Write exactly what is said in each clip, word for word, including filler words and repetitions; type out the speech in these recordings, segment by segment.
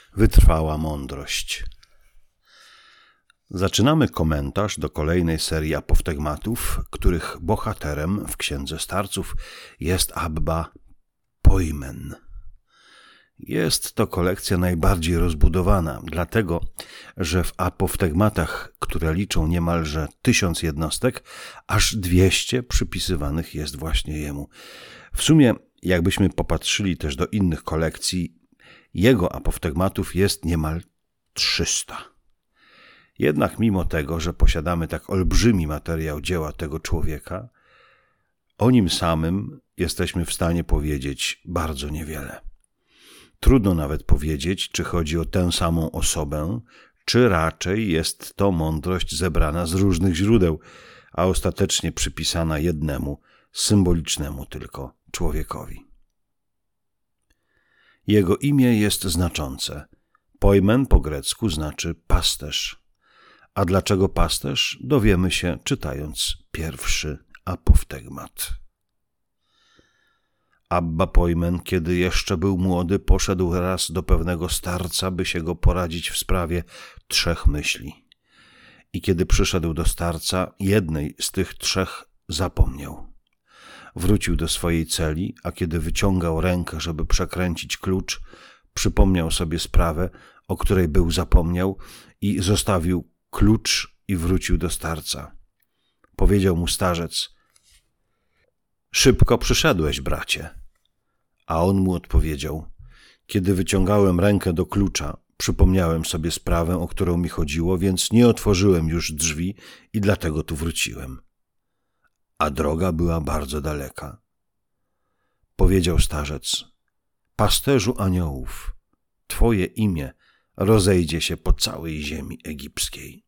Wytrwała mądrość. Zaczynamy komentarz do kolejnej serii apoftegmatów, których bohaterem w Księdze Starców jest Abba Poimen. Jest to kolekcja najbardziej rozbudowana, dlatego że w apoftegmatach, które liczą niemalże tysiąc jednostek, aż dwieście przypisywanych jest właśnie jemu. W sumie, jakbyśmy popatrzyli też do innych kolekcji, jego apoftegmatów jest niemal trzysta. Jednak mimo tego, że posiadamy tak olbrzymi materiał dzieła tego człowieka, o nim samym jesteśmy w stanie powiedzieć bardzo niewiele. Trudno nawet powiedzieć, czy chodzi o tę samą osobę, czy raczej jest to mądrość zebrana z różnych źródeł, a ostatecznie przypisana jednemu, symbolicznemu tylko człowiekowi. Jego imię jest znaczące. Poimen po grecku znaczy pasterz. A dlaczego pasterz? Dowiemy się, czytając pierwszy apoftegmat. Abba Poimen, kiedy jeszcze był młody, poszedł raz do pewnego starca, by się go poradzić w sprawie trzech myśli. I kiedy przyszedł do starca, jednej z tych trzech zapomniał. Wrócił do swojej celi, a kiedy wyciągał rękę, żeby przekręcić klucz, przypomniał sobie sprawę, o której był zapomniał, i zostawił klucz i wrócił do starca. Powiedział mu starzec: „Szybko przyszedłeś, bracie”. A on mu odpowiedział: „Kiedy wyciągałem rękę do klucza, przypomniałem sobie sprawę, o którą mi chodziło, więc nie otworzyłem już drzwi i dlatego tu wróciłem. A droga była bardzo daleka”. Powiedział starzec: „Pasterzu aniołów, twoje imię rozejdzie się po całej ziemi egipskiej”.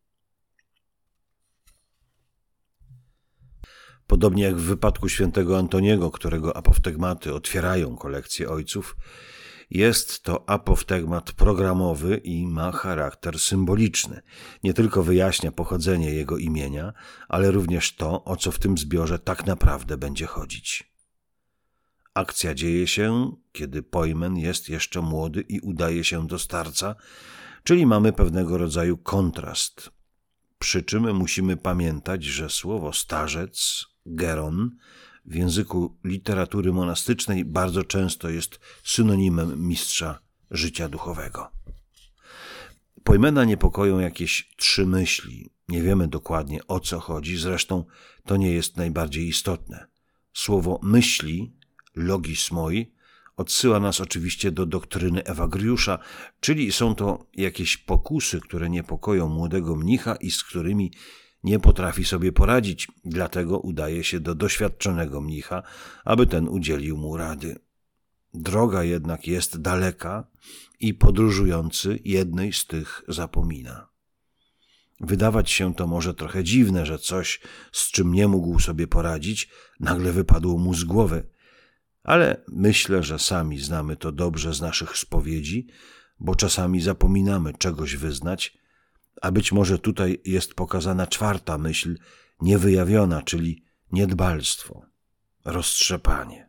Podobnie jak w wypadku świętego Antoniego, którego apoftegmaty otwierają kolekcję ojców, jest to apoftegmat programowy i ma charakter symboliczny. Nie tylko wyjaśnia pochodzenie jego imienia, ale również to, o co w tym zbiorze tak naprawdę będzie chodzić. Akcja dzieje się, kiedy Poimen jest jeszcze młody i udaje się do starca, czyli mamy pewnego rodzaju kontrast. Przy czym musimy pamiętać, że słowo starzec, geron, w języku literatury monastycznej bardzo często jest synonimem mistrza życia duchowego. Poimena niepokoją jakieś trzy myśli. Nie wiemy dokładnie, o co chodzi, zresztą to nie jest najbardziej istotne. Słowo myśli, logis moi, odsyła nas oczywiście do doktryny Ewagriusza, czyli są to jakieś pokusy, które niepokoją młodego mnicha i z którymi nie potrafi sobie poradzić, dlatego udaje się do doświadczonego mnicha, aby ten udzielił mu rady. Droga jednak jest daleka i podróżujący jednej z tych zapomina. Wydawać się to może trochę dziwne, że coś, z czym nie mógł sobie poradzić, nagle wypadło mu z głowy, ale myślę, że sami znamy to dobrze z naszych spowiedzi, bo czasami zapominamy czegoś wyznać, a być może tutaj jest pokazana czwarta myśl, niewyjawiona, czyli niedbalstwo, roztrzepanie.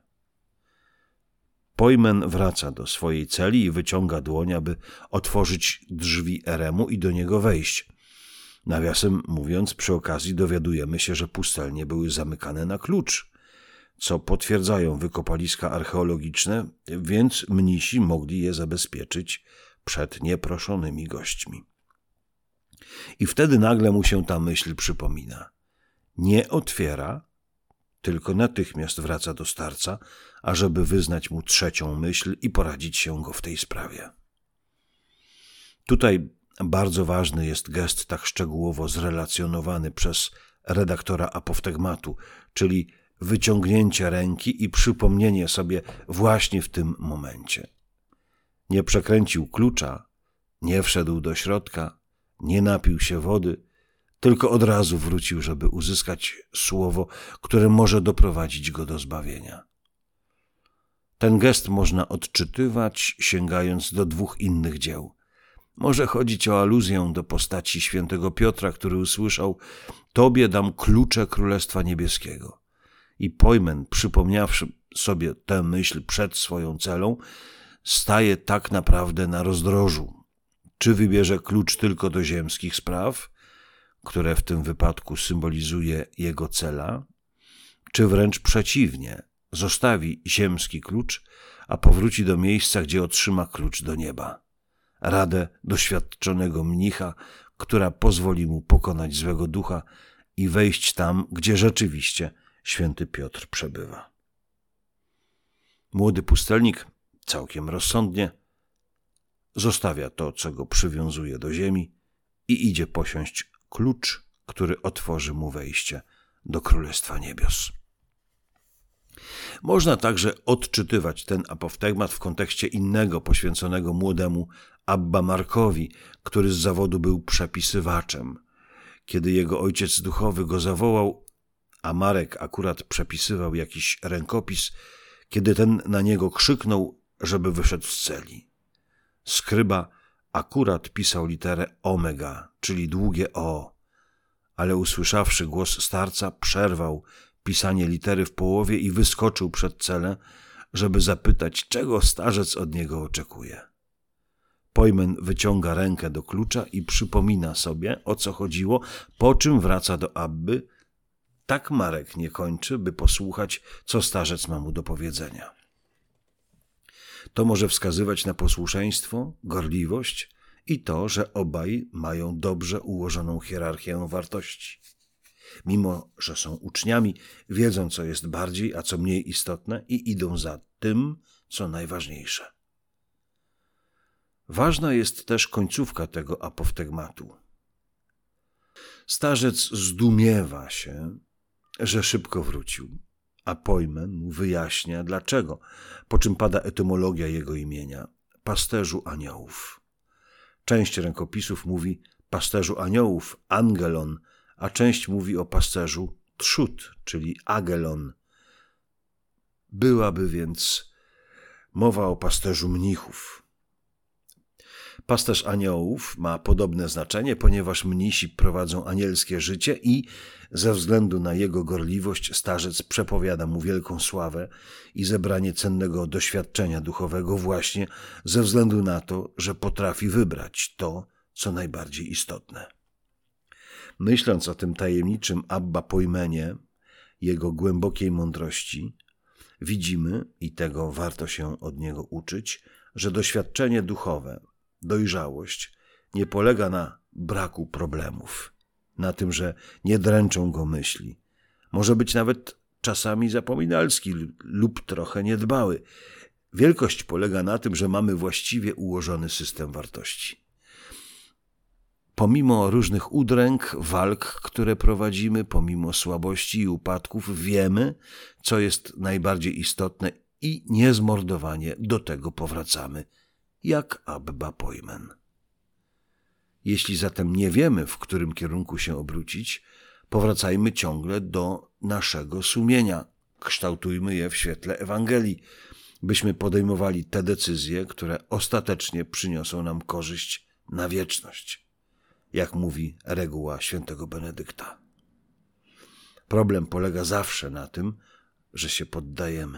Poimen wraca do swojej celi i wyciąga dłoń, aby otworzyć drzwi eremu i do niego wejść. Nawiasem mówiąc, przy okazji dowiadujemy się, że pustelnie były zamykane na klucz, co potwierdzają wykopaliska archeologiczne, więc mnisi mogli je zabezpieczyć przed nieproszonymi gośćmi. I wtedy nagle mu się ta myśl przypomina. Nie otwiera, tylko natychmiast wraca do starca, ażeby wyznać mu trzecią myśl i poradzić się go w tej sprawie. Tutaj bardzo ważny jest gest tak szczegółowo zrelacjonowany przez redaktora apoftegmatu, czyli wyciągnięcie ręki i przypomnienie sobie właśnie w tym momencie. Nie przekręcił klucza, nie wszedł do środka, nie napił się wody, tylko od razu wrócił, żeby uzyskać słowo, które może doprowadzić go do zbawienia. Ten gest można odczytywać, sięgając do dwóch innych dzieł. Może chodzić o aluzję do postaci świętego Piotra, który usłyszał: „Tobie dam klucze Królestwa Niebieskiego”. I Poimen, przypomniawszy sobie tę myśl przed swoją celą, staje tak naprawdę na rozdrożu, Czy wybierze klucz tylko do ziemskich spraw, które w tym wypadku symbolizuje jego cela, czy wręcz przeciwnie, zostawi ziemski klucz, a powróci do miejsca, gdzie otrzyma klucz do nieba. Radę doświadczonego mnicha, która pozwoli mu pokonać złego ducha i wejść tam, gdzie rzeczywiście święty Piotr przebywa. Młody pustelnik, całkiem rozsądnie, zostawia to, co go przywiązuje do ziemi i idzie posiąść klucz, który otworzy mu wejście do Królestwa Niebios. Można także odczytywać ten apoftegmat w kontekście innego poświęconego młodemu Abba Markowi, który z zawodu był przepisywaczem. Kiedy jego ojciec duchowy go zawołał, a Marek akurat przepisywał jakiś rękopis, kiedy ten na niego krzyknął, żeby wyszedł z celi. Skryba akurat pisał literę omega, czyli długie O, ale usłyszawszy głos starca, przerwał pisanie litery w połowie i wyskoczył przed celę, żeby zapytać, czego starzec od niego oczekuje. Pojmen wyciąga rękę do klucza i przypomina sobie, o co chodziło, po czym wraca do Abby. Tak Marek nie kończy, by posłuchać, co starzec ma mu do powiedzenia. To może wskazywać na posłuszeństwo, gorliwość i to, że obaj mają dobrze ułożoną hierarchię wartości. Mimo że są uczniami, wiedzą, co jest bardziej, a co mniej istotne i idą za tym, co najważniejsze. Ważna jest też końcówka tego apoftegmatu. Starzec zdumiewa się, że szybko wrócił, a Pojmen mu wyjaśnia dlaczego, po czym pada etymologia jego imienia – pasterzu aniołów. Część rękopisów mówi pasterzu aniołów, angelon, a część mówi o pasterzu trzód, czyli agelon. Byłaby więc mowa o pasterzu mnichów. Pasterz aniołów ma podobne znaczenie, ponieważ mnisi prowadzą anielskie życie i ze względu na jego gorliwość starzec przepowiada mu wielką sławę i zebranie cennego doświadczenia duchowego właśnie ze względu na to, że potrafi wybrać to, co najbardziej istotne. Myśląc o tym tajemniczym Abba Pojmenie, jego głębokiej mądrości, widzimy, i tego warto się od niego uczyć, że doświadczenie duchowe, dojrzałość nie polega na braku problemów, na tym, że nie dręczą go myśli. Może być nawet czasami zapominalski lub trochę niedbały. Wielkość polega na tym, że mamy właściwie ułożony system wartości. Pomimo różnych udręk, walk, które prowadzimy, pomimo słabości i upadków, wiemy, co jest najbardziej istotne i niezmordowanie do tego powracamy, jak Abba Pojmen. Jeśli zatem nie wiemy, w którym kierunku się obrócić, powracajmy ciągle do naszego sumienia. Kształtujmy je w świetle Ewangelii, byśmy podejmowali te decyzje, które ostatecznie przyniosą nam korzyść na wieczność, jak mówi reguła świętego Benedykta. Problem polega zawsze na tym, że się poddajemy.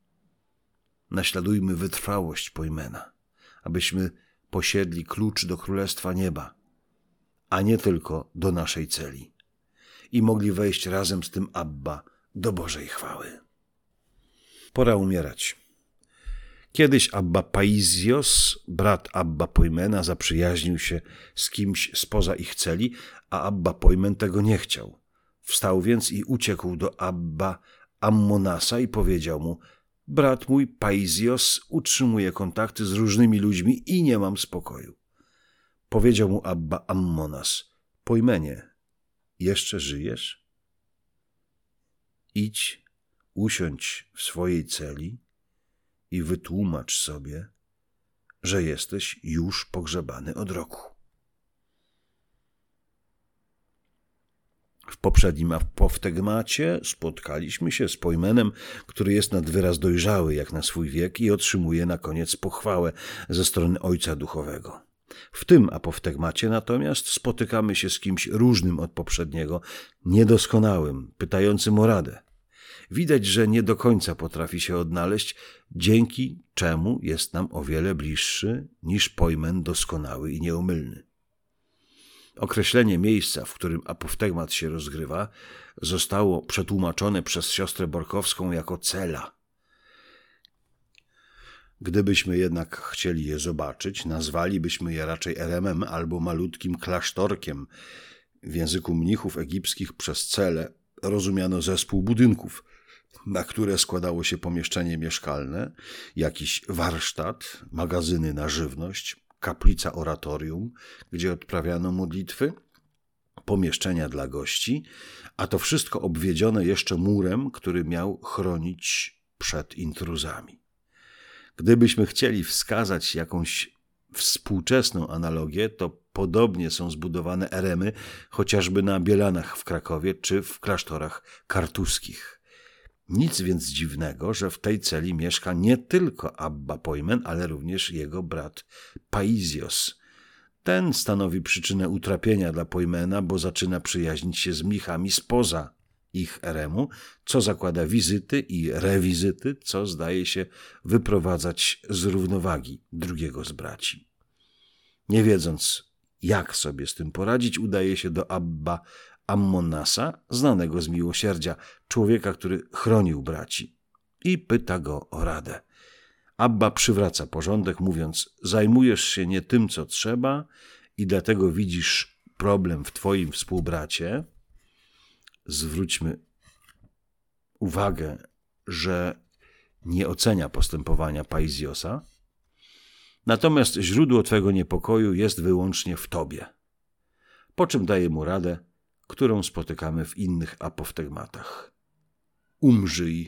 Naśladujmy wytrwałość Pojmena, abyśmy posiedli klucz do Królestwa Nieba, a nie tylko do naszej celi i mogli wejść razem z tym Abba do Bożej chwały. Pora umierać. Kiedyś Abba Paizios, brat Abba Pojmena, zaprzyjaźnił się z kimś spoza ich celi, a Abba Pojmen tego nie chciał. Wstał więc i uciekł do Abba Ammonasa i powiedział mu: brat mój Paizios utrzymuje kontakty z różnymi ludźmi i nie mam spokoju. Powiedział mu Abba Ammonas: Pojmenie, jeszcze żyjesz? Idź, usiądź w swojej celi i wytłumacz sobie, że jesteś już pogrzebany od roku. W poprzednim apoftegmacie spotkaliśmy się z Pojmenem, który jest nad wyraz dojrzały jak na swój wiek i otrzymuje na koniec pochwałę ze strony Ojca Duchowego. W tym apoftegmacie natomiast spotykamy się z kimś różnym od poprzedniego, niedoskonałym, pytającym o radę. Widać, że nie do końca potrafi się odnaleźć, dzięki czemu jest nam o wiele bliższy niż pojmen doskonały i nieomylny. Określenie miejsca, w którym apoftegmat się rozgrywa, zostało przetłumaczone przez siostrę Borkowską jako cela. Gdybyśmy jednak chcieli je zobaczyć, nazwalibyśmy je raczej eremem albo malutkim klasztorkiem. W języku mnichów egipskich przez celę rozumiano zespół budynków, na które składało się pomieszczenie mieszkalne, jakiś warsztat, magazyny na żywność, kaplica oratorium, gdzie odprawiano modlitwy, pomieszczenia dla gości, a to wszystko obwiedzione jeszcze murem, który miał chronić przed intruzami. Gdybyśmy chcieli wskazać jakąś współczesną analogię, to podobnie są zbudowane eremy chociażby na Bielanach w Krakowie czy w klasztorach kartuskich. Nic więc dziwnego, że w tej celi mieszka nie tylko Abba Pojmen, ale również jego brat Paizios. Ten stanowi przyczynę utrapienia dla Pojmena, bo zaczyna przyjaźnić się z mnichami spoza ich eremu, co zakłada wizyty i rewizyty, co zdaje się wyprowadzać z równowagi drugiego z braci. Nie wiedząc, jak sobie z tym poradzić, udaje się do Abba Ammonasa, znanego z miłosierdzia, człowieka, który chronił braci, i pyta go o radę. Abba przywraca porządek, mówiąc: zajmujesz się nie tym, co trzeba, i dlatego widzisz problem w twoim współbracie. Zwróćmy uwagę, że nie ocenia postępowania Paiziosa, natomiast źródło twego niepokoju jest wyłącznie w tobie. Po czym daje mu radę, którą spotykamy w innych apoftegmatach. Umrzyj.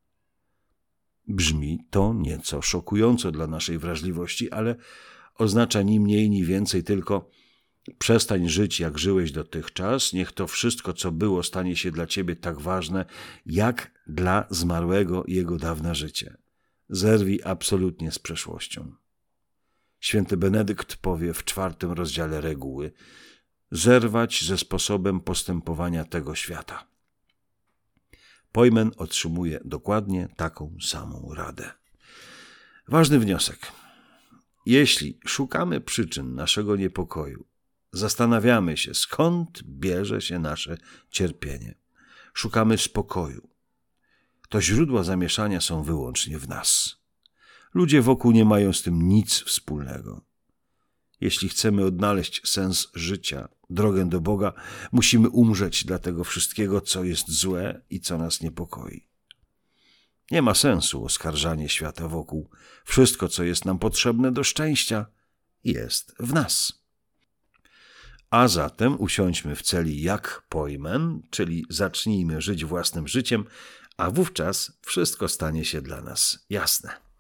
Brzmi to nieco szokująco dla naszej wrażliwości, ale oznacza ni mniej, ni więcej tylko: przestań żyć, jak żyłeś dotychczas, niech to wszystko, co było, stanie się dla ciebie tak ważne, jak dla zmarłego jego dawne życie. Zerwij absolutnie z przeszłością. Święty Benedykt powie w czwartym rozdziale Reguły: zerwać ze sposobem postępowania tego świata. Pojmen otrzymuje dokładnie taką samą radę. Ważny wniosek. Jeśli szukamy przyczyn naszego niepokoju, zastanawiamy się, skąd bierze się nasze cierpienie, szukamy spokoju, to źródła zamieszania są wyłącznie w nas. Ludzie wokół nie mają z tym nic wspólnego. Jeśli chcemy odnaleźć sens życia, drogę do Boga, musimy umrzeć dla tego wszystkiego, co jest złe i co nas niepokoi. Nie ma sensu oskarżanie świata wokół. Wszystko, co jest nam potrzebne do szczęścia, jest w nas. A zatem usiądźmy w celi jak Pojmen, czyli zacznijmy żyć własnym życiem, a wówczas wszystko stanie się dla nas jasne.